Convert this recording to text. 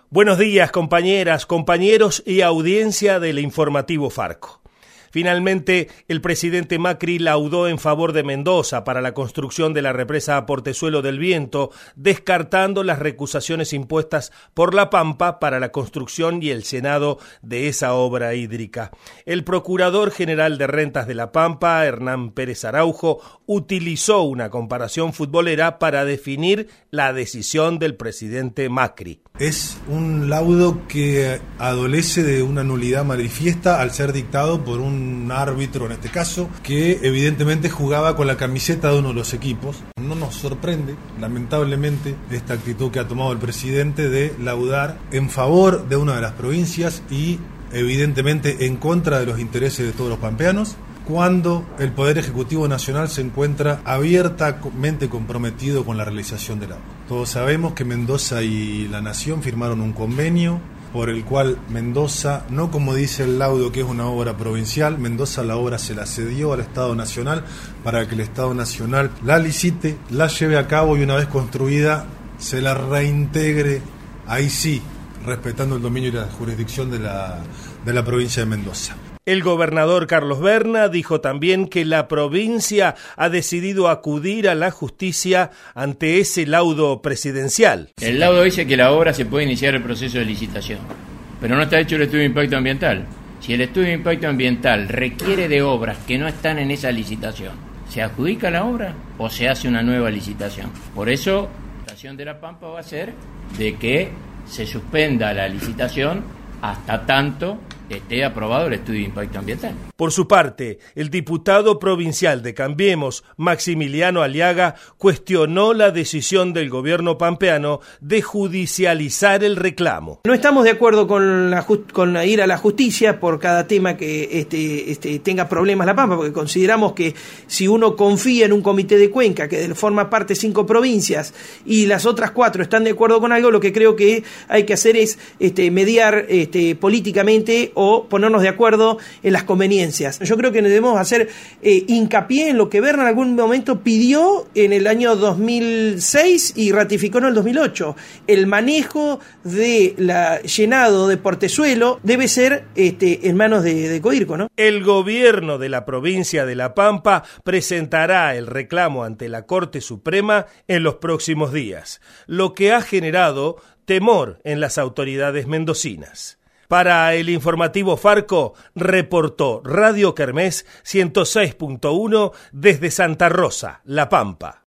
Buenos días, compañeras, compañeros y audiencia del informativo Farco. Finalmente, el presidente Macri laudó en favor de Mendoza para la construcción de la represa Portezuelo del Viento, descartando las recusaciones impuestas por La Pampa para la construcción y el llenado de esa obra hídrica. El procurador general de rentas de La Pampa, Hernán Pérez Araujo, utilizó una comparación futbolera para definir la decisión del presidente Macri. Es un laudo que adolece de una nulidad manifiesta al ser dictado por un árbitro, en este caso, que evidentemente jugaba con la camiseta de uno de los equipos. No nos sorprende, lamentablemente, esta actitud que ha tomado el presidente de laudar en favor de una de las provincias y evidentemente en contra de los intereses de todos los pampeanos, cuando el Poder Ejecutivo Nacional se encuentra abiertamente comprometido con la realización del agua. Todos sabemos que Mendoza y la Nación firmaron un convenio por el cual Mendoza, no como dice el laudo que es una obra provincial, Mendoza la obra se la cedió al Estado Nacional para que el Estado Nacional la licite, la lleve a cabo y una vez construida se la reintegre, ahí sí, respetando el dominio y la jurisdicción de la provincia de Mendoza. El gobernador Carlos Berna dijo también que la provincia ha decidido acudir a la justicia ante ese laudo presidencial. El laudo dice que la obra se puede iniciar el proceso de licitación, pero no está hecho el estudio de impacto ambiental. Si el estudio de impacto ambiental requiere de obras que no están en esa licitación, ¿se adjudica la obra o se hace una nueva licitación? Por eso, la licitación de La Pampa va a ser de que se suspenda la licitación hasta tanto esté aprobado el estudio de impacto ambiental. Por su parte, el diputado provincial de Cambiemos, Maximiliano Aliaga, cuestionó la decisión del gobierno pampeano de judicializar el reclamo. No estamos de acuerdo con ir a la justicia por cada tema que tenga problemas La Pampa, porque consideramos que si uno confía en un comité de Cuenca que forma parte 5 provincias y las otras 4 están de acuerdo con algo, lo que creo que hay que hacer es mediar políticamente o ponernos de acuerdo en las conveniencias. Yo creo que debemos hacer hincapié en lo que Berna en algún momento pidió en el año 2006 y ratificó en el 2008. El manejo de la llenado de Portezuelo debe ser en manos de Codirco, ¿no? El gobierno de la provincia de La Pampa presentará el reclamo ante la Corte Suprema en los próximos días, lo que ha generado temor en las autoridades mendocinas. Para el informativo Farco, reportó Radio Kermés 106.1 desde Santa Rosa, La Pampa.